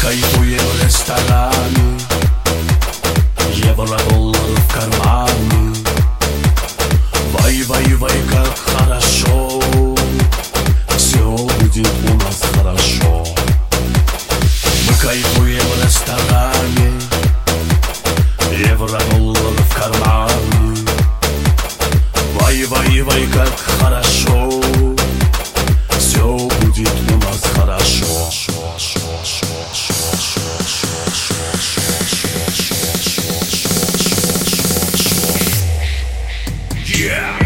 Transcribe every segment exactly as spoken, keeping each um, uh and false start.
кайфуем в ресторане, евро-доллар в кармане. Вай, вай, вай, как хорошо, все будет у нас хорошо. Мы кайфуем в ресторане, евро-доллар в кармане. Вай, вай, вай, как хорошо, все будет у нас хорошо. Yeah!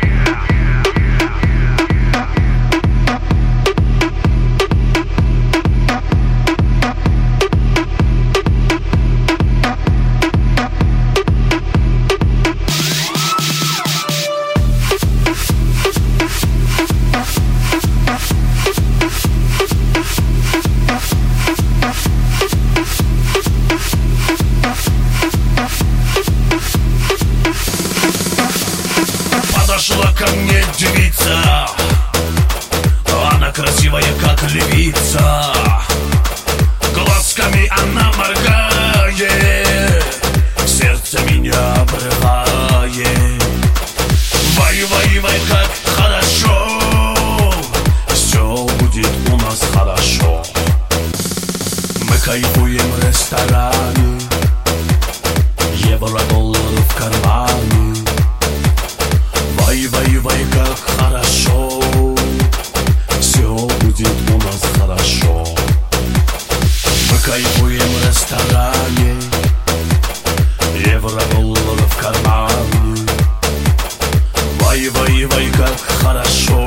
Подошла ко мне девица, она красивая, как львица. Глазками она моргает, сердце меня обрывает. Вай, вай, вай, как хорошо, все будет у нас хорошо. Мы кайфуем в ресторане, евро-доллар в кармане. Вай, вай, вай, как хорошо, все будет у нас хорошо. Мы кайфуем в ресторане, евро-доллар в кармане. Вай, вай, вай, как хорошо,